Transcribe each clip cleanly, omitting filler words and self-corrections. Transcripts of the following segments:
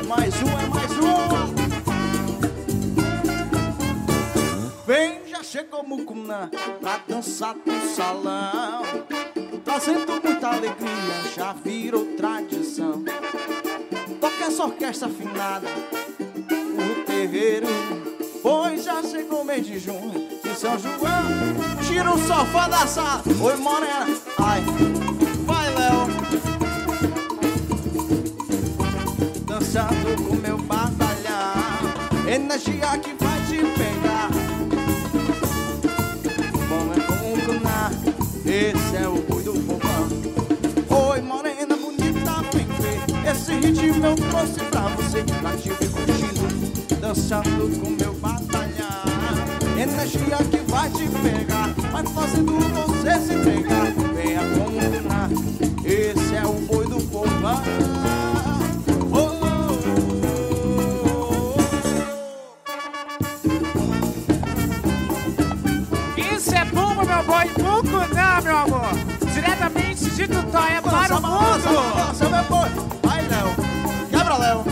mais um. Vem, já chegou Mucuna pra dançar no salão, trazendo muita alegria, já virou tradição. Toca essa orquestra afinada no terreiro, pois já chegou mês de junho de São João. Tira o sofá da sala, oi morena, ai, vai Léo. Dançando com meu batalhão, energia que vai te pegar. Bom é com Mucuna, esse é o boi do povão. Oi morena bonita, vem ver, esse ritmo eu trouxe pra você, pra te ver curtindo, dançando com meu batalhão. Energia que vai te pegar, vai fazendo você se entregar. Venha com Mucuna, esse é o boi do povão. Isso é bumbo, meu boi, Mucuna, meu amor. Diretamente de Tutóia para o mundo. Nossa, meu boi. Vai, Léo. Quebra, Léo.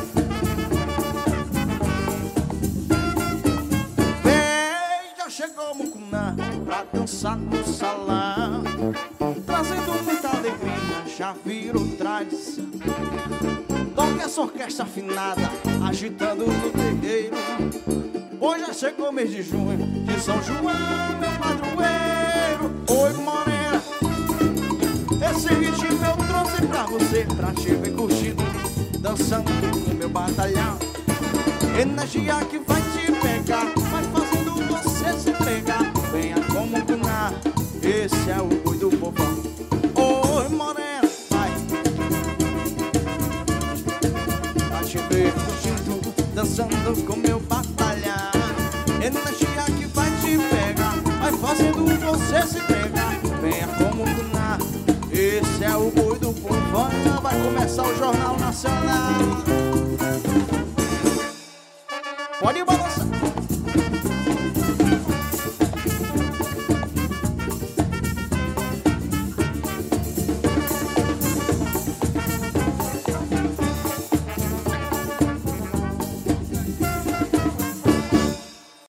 Vem, já chegou Mucuna pra dançar no salão, trazendo muita alegria, já virou tradição. Toca essa orquestra afinada, agitando no terreiro. Hoje já chegou mês de junho de São João, meu padroeiro. Oi, morena, esse ritmo eu trouxe pra você, pra te ver curtindo, dançando com meu batalhão. Energia que vai te pegar, vai fazendo você se entregar. Venha com Mucuna, esse é o boi do povão. Oi, morena, vai, pra te ver curtindo, dançando com meu batalhão. Energia que vai te pegar, vai fazendo você se entregar. Venha com Mucuna, esse é o boi do povão. Vai começar o Jornal Nacional.